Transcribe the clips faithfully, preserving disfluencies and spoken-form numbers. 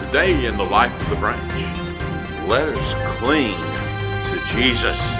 Today in the life of the branch, let us cling to Jesus.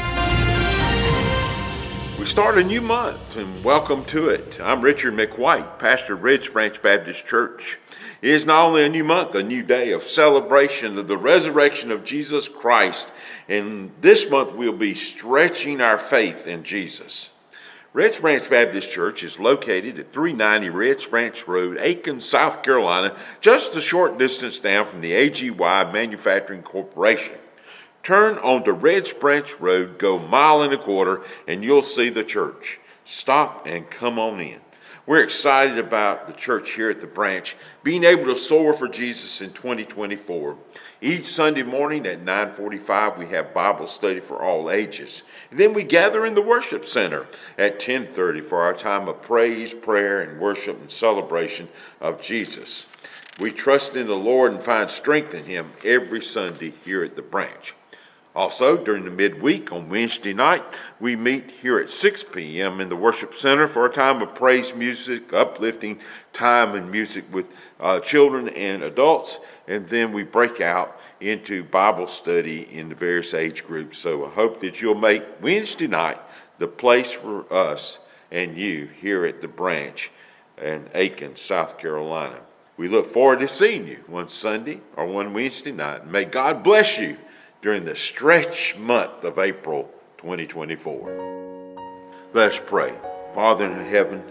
We start a new month, and welcome to it. I'm Richard McWhite, pastor of Ridge Branch Baptist Church. It is not only a new month, a new day of celebration of the resurrection of Jesus Christ, and this month we'll be stretching our faith in Jesus. Ridge Branch Baptist Church is located at three ninety Ridge Branch Road, Aiken, South Carolina, just a short distance down from the A G Y Manufacturing Corporation. Turn onto Ridge Branch Road, go a mile and a quarter, and you'll see the church. Stop and come on in. We're excited about the church here at the branch being able to soar for Jesus in twenty twenty-four. Each Sunday morning at nine forty-five, we have Bible study for all ages. And then we gather in the worship center at ten thirty for our time of praise, prayer, and worship and celebration of Jesus. We trust in the Lord and find strength in Him every Sunday here at the branch. Also, during the midweek on Wednesday night, we meet here at six p.m. in the worship center for a time of praise music, uplifting time and music with uh, children and adults, and then we break out into Bible study in the various age groups. So I hope that you'll make Wednesday night the place for us and you here at the branch in Aiken, South Carolina. We look forward to seeing you one Sunday or one Wednesday night. May God bless you during the stretch month of April twenty twenty-four. Let us pray. Father in heaven,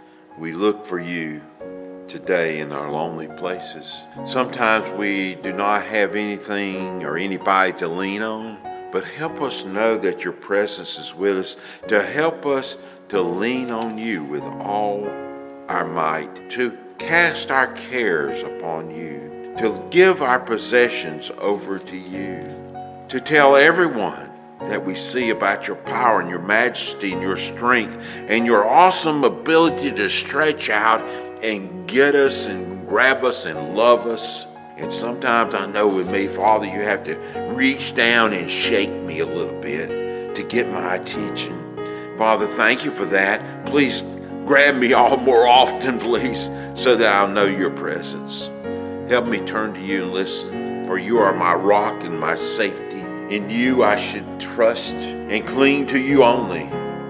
we look for you today in our lonely places. Sometimes we do not have anything or anybody to lean on, but help us know that your presence is with us, to help us to lean on you with all our might, to cast our cares upon you, to give our possessions over to you, to tell everyone that we see about your power and your majesty and your strength and your awesome ability to stretch out and get us and grab us and love us. And sometimes I know with me, Father, you have to reach down and shake me a little bit to get my attention. Father, thank you for that. Please grab me all more often, please, so that I'll know your presence. Help me turn to you and listen, for you are my rock and my safety. In you I should trust and cling to you only.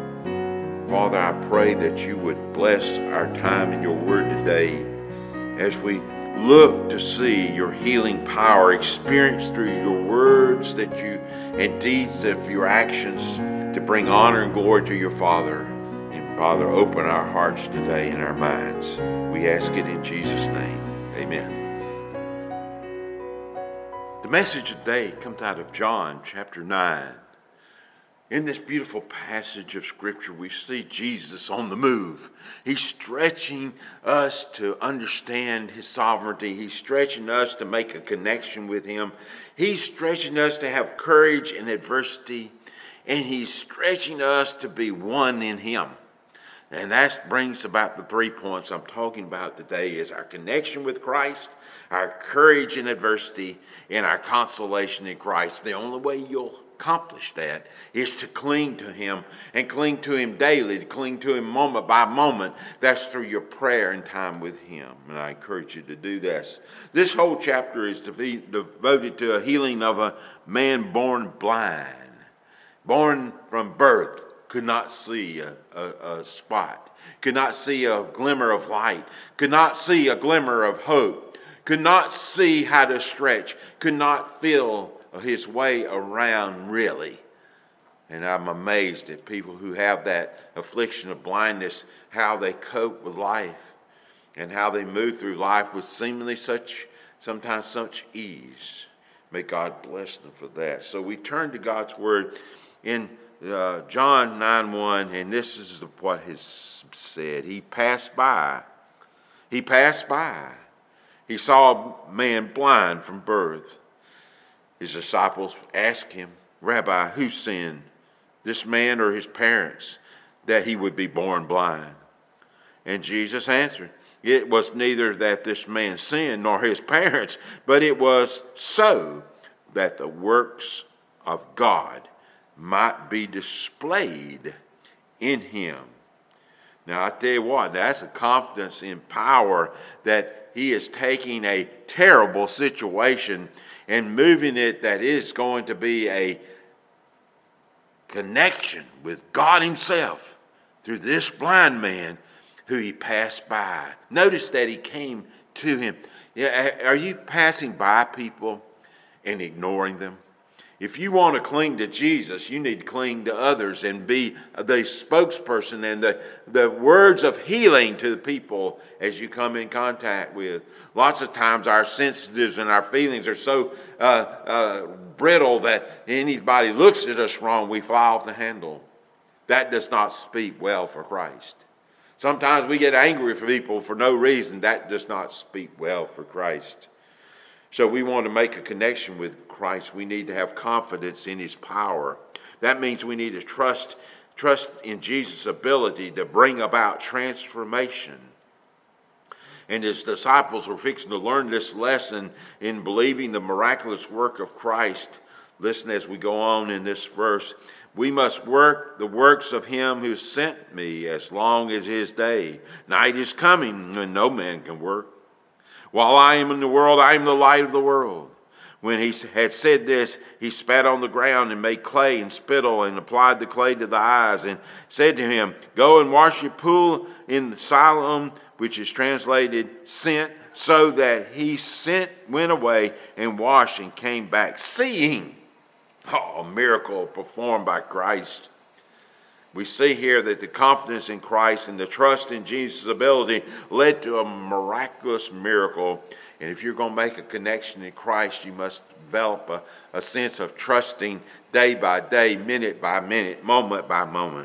Father, I pray that you would bless our time in your word today as we look to see your healing power experienced through your words that you and deeds of your actions to bring honor and glory to your Father. And Father, open our hearts today and our minds. We ask it in Jesus' name. Amen. The message today comes out of John chapter nine. In this beautiful passage of Scripture, we see Jesus on the move. He's stretching us to understand His sovereignty. He's stretching us to make a connection with Him. He's stretching us to have courage in adversity. And He's stretching us to be one in Him. And that brings about the three points I'm talking about today is our connection with Christ, our courage in adversity, and our consolation in Christ. The only way you'll accomplish that is to cling to Him and cling to Him daily, to cling to Him moment by moment. That's through your prayer and time with Him. And I encourage you to do this. This whole chapter is devoted to a healing of a man born blind, born from birth. Could not see a, a, a spot, could not see a glimmer of light, could not see a glimmer of hope, could not see how to stretch, could not feel his way around really. And I'm amazed at people who have that affliction of blindness, how they cope with life and how they move through life with seemingly such, sometimes such ease. May God bless them for that. So we turn to God's word in Uh, John nine one, and this is what is said. He passed by. He passed by. He saw a man blind from birth. His disciples asked him, Rabbi, who sinned, this man or his parents, that he would be born blind? And Jesus answered, it was neither that this man sinned nor his parents, but it was so that the works of God might be displayed in him. Now, I tell you what, that's a confidence in power that he is taking a terrible situation and moving it that is going to be a connection with God himself through this blind man who he passed by. Notice that he came to him. Yeah, are you passing by people and ignoring them? If you want to cling to Jesus, you need to cling to others and be the spokesperson and the, the words of healing to the people as you come in contact with. Lots of times our senses and our feelings are so uh, uh, brittle that anybody looks at us wrong, we fly off the handle. That does not speak well for Christ. Sometimes we get angry for people for no reason. That does not speak well for Christ. So we want to make a connection with Christ. We need to have confidence in his power. That means we need to trust, trust in Jesus' ability to bring about transformation. And his disciples were fixing to learn this lesson in believing the miraculous work of Christ. Listen as we go on in this verse. We must work the works of him who sent me as long as his day. Night is coming when no man can work. While I am in the world, I am the light of the world. When he had said this, he spat on the ground and made clay and spittle and applied the clay to the eyes and said to him, go and wash your pool in Siloam, which is translated sent, so that he sent, went away and washed and came back, seeing. Oh, a miracle performed by Christ. We see here that the confidence in Christ and the trust in Jesus' ability led to a miraculous miracle. And if you're going to make a connection in Christ, you must develop a, a sense of trusting day by day, minute by minute, moment by moment.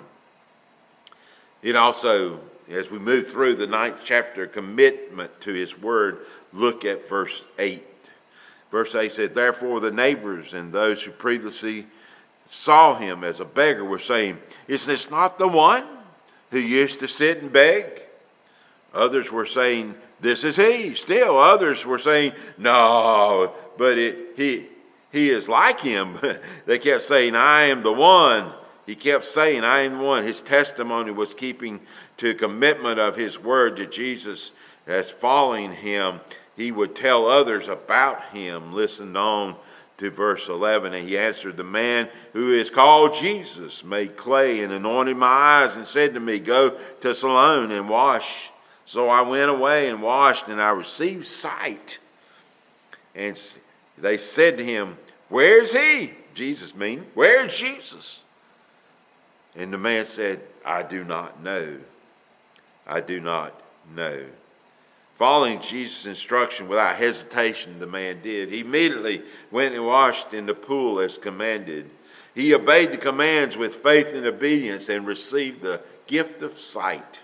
It also, as we move through the ninth chapter, commitment to his word, look at verse eight. Verse eight said, therefore the neighbors and those who previously saw him as a beggar were saying, is this not the one who used to sit and beg? Others were saying, this is he. Still others were saying, no, but it, he, he is like him. They kept saying, I am the one. He kept saying, I am the one. His testimony was keeping to commitment of his word to Jesus as following him. He would tell others about him. Listen on to verse eleven, and he answered, the man who is called Jesus made clay and anointed my eyes and said to me, go to Siloam and wash. So I went away and washed, and I received sight. And they said to him, where is he? Jesus mean, where is Jesus? And the man said, I do not know. I do not know. Following Jesus' instruction without hesitation, the man did. He immediately went and washed in the pool as commanded. He obeyed the commands with faith and obedience and received the gift of sight.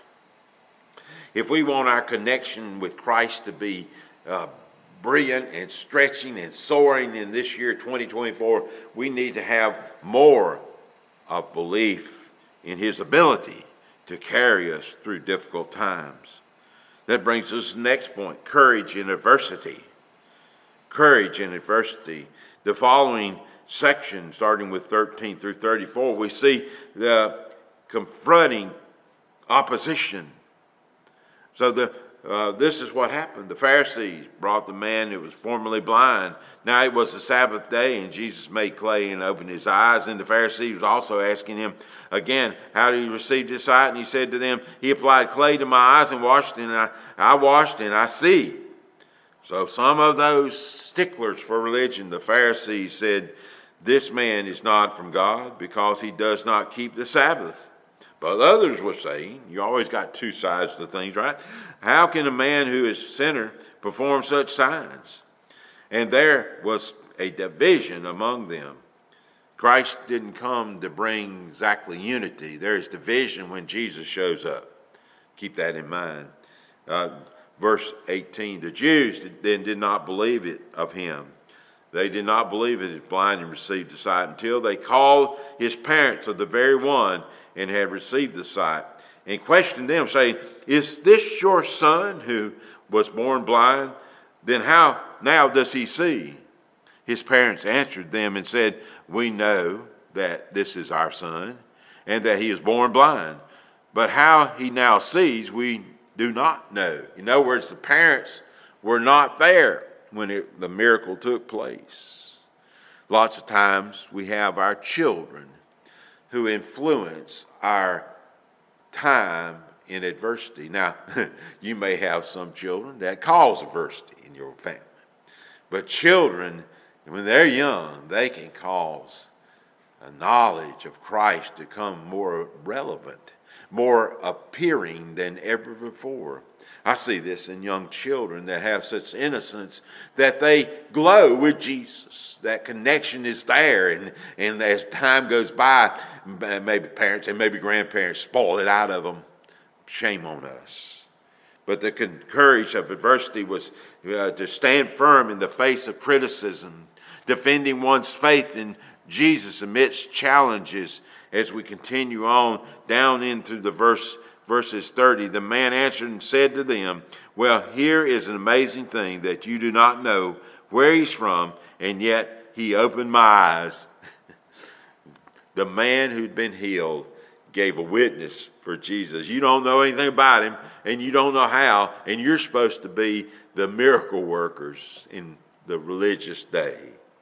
If we want our connection with Christ to be uh, brilliant and stretching and soaring in this year, twenty twenty-four, we need to have more of belief in his ability to carry us through difficult times. That brings us to the next point, courage in adversity. Courage in adversity. The following section, starting with thirteen through thirty-four, we see the confronting opposition. So the uh, this is what happened. The Pharisees brought the man who was formerly blind. Now it was the Sabbath day, and Jesus made clay and opened his eyes. And the Pharisees was also asking him again, how did he receive his sight? And he said to them, he applied clay to my eyes and washed, and I, I washed, and I see. So some of those sticklers for religion, the Pharisees, said, this man is not from God because he does not keep the Sabbath. But others were saying, you always got two sides to things, right? How can a man who is a sinner perform such signs? And there was a division among them. Christ didn't come to bring exactly unity. There is division when Jesus shows up. Keep that in mind. Uh, verse eighteen, the Jews then did not believe it of him. They did not believe it is blind and received the sight until they called his parents of the very one and had received the sight and questioned them, saying, is this your son who was born blind? Then how now does he see? His parents answered them and said, we know that this is our son and that he is born blind. But how he now sees, we do not know. In other words, the parents were not there when it, the miracle took place. Lots of times we have our children who influence our time in adversity. Now, you may have some children that cause adversity in your family. But children, when they're young, they can cause a knowledge of Christ to come more relevant, more appearing than ever before. I see this in young children that have such innocence that they glow with Jesus. That connection is there, and, and as time goes by, maybe parents and maybe grandparents spoil it out of them. Shame on us. But the courage of adversity was uh, to stand firm in the face of criticism, defending one's faith in Jesus amidst challenges. As we continue on down into the verse verses thirty, the man answered and said to them, well, here is an amazing thing that you do not know where he's from, and yet he opened my eyes. The man who'd been healed gave a witness for Jesus. You don't know anything about him, and you don't know how, and you're supposed to be the miracle workers in the religious day.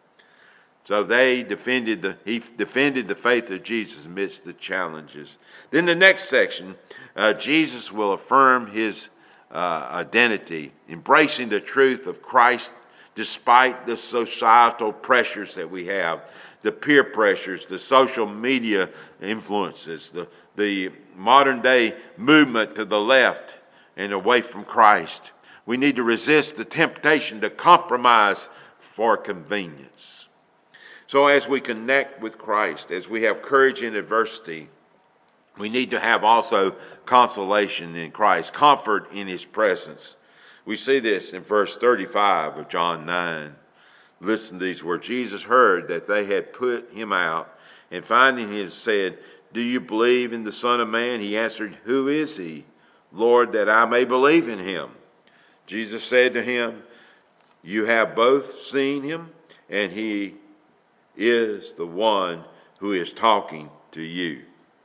So they defended the he defended the faith of Jesus amidst the challenges. Then the next section, uh, Jesus will affirm his uh, identity, embracing the truth of Christ despite the societal pressures that we have, the peer pressures, the social media influences, the, the modern day movement to the left and away from Christ. We need to resist the temptation to compromise for convenience. So as we connect with Christ, as we have courage in adversity, we need to have also consolation in Christ, comfort in his presence. We see this in verse thirty-five of John nine. Listen to these words. Jesus heard that they had put him out, and finding him said, do you believe in the Son of Man? He answered, who is he, Lord, that I may believe in him? Jesus said to him, you have both seen him, and he is the one who is talking to you.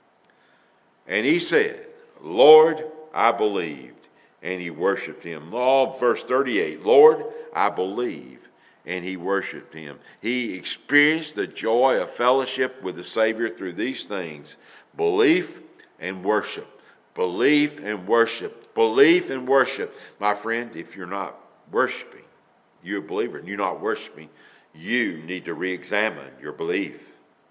And he said, Lord, I believed. And he worshiped him. Oh, verse thirty-eight, Lord, I believe. And he worshiped him. He experienced the joy of fellowship with the Savior through these things. Belief and worship. Belief and worship. Belief and worship. My friend, if you're not worshiping, you're a believer, and you're not worshiping, you need to re-examine your belief.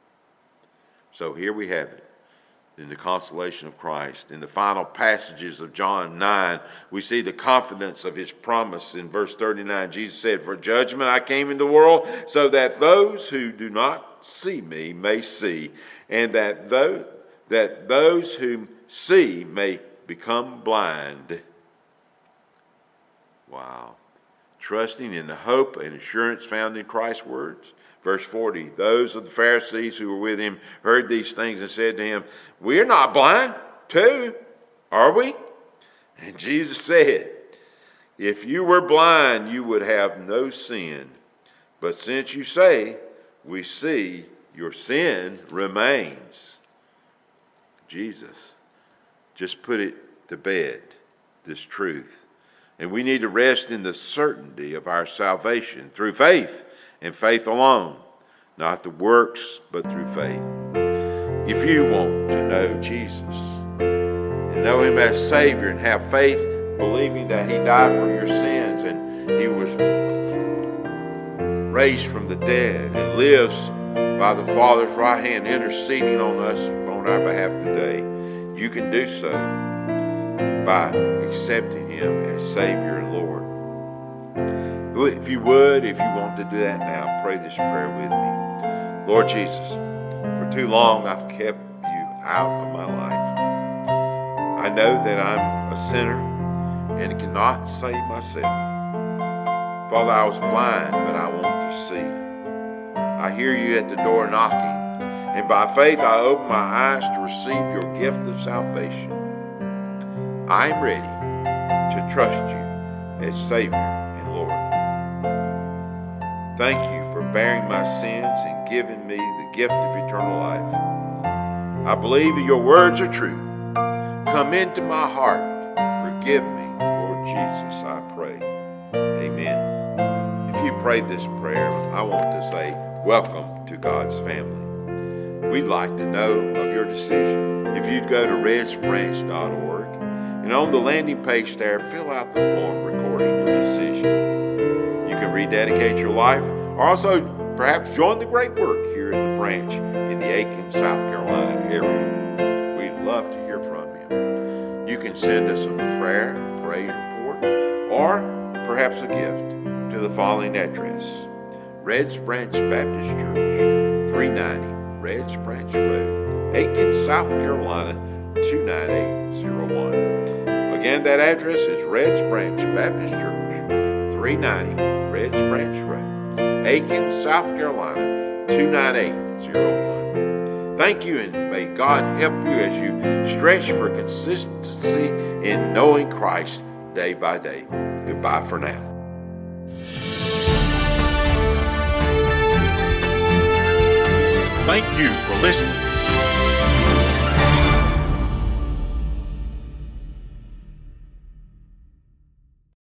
So here we have it. In the consolation of Christ. In the final passages of John nine, we see the confidence of his promise. In verse thirty-nine, Jesus said, for judgment I came into the world, so that those who do not see me may see, and that those, that those who see may become blind. Wow. Trusting in the hope and assurance found in Christ's words. Verse forty, those of the Pharisees who were with him heard these things and said to him, we're not blind too, are we? And Jesus said, if you were blind, you would have no sin. But since you say, we see, your sin remains. Jesus just put it to bed, this truth. And we need to rest in the certainty of our salvation through faith. And faith alone, not the works, but through faith. If you want to know Jesus and know him as Savior and have faith, believing that he died for your sins and he was raised from the dead and lives by the Father's right hand interceding on us, on our behalf today, you can do so by accepting him as Savior and Lord. If you would, if you want to do that now, pray this prayer with me. Lord Jesus, for too long I've kept you out of my life. I know that I'm a sinner and cannot save myself. Father, I was blind, but I want to see. I hear you at the door knocking, and by faith I open my eyes to receive your gift of salvation. I am ready to trust you as Savior and Lord. Thank you for bearing my sins and giving me the gift of eternal life. I believe that your words are true. come into my heart. Forgive me, Lord Jesus, I pray. Amen. If you prayed this prayer, I want to say welcome to God's family. We'd like to know of your decision. If you'd go to reds branch dot org and on the landing page there, fill out the form recording your decision. You can rededicate your life or also perhaps join the great work here at the branch in the Aiken, South Carolina area. We'd love to hear from you. You can send us a prayer, praise report, or perhaps a gift to the following address: Reds Branch Baptist Church, three ninety Reds Branch Road, Aiken, South Carolina, two nine eight zero one. Again, that address is Reds Branch Baptist Church, three ninety Reds Branch Road, Aiken, South Carolina, two nine eight zero one. Thank you, and may God help you as you stretch for consistency in knowing Christ day by day. Goodbye for now. Thank you for listening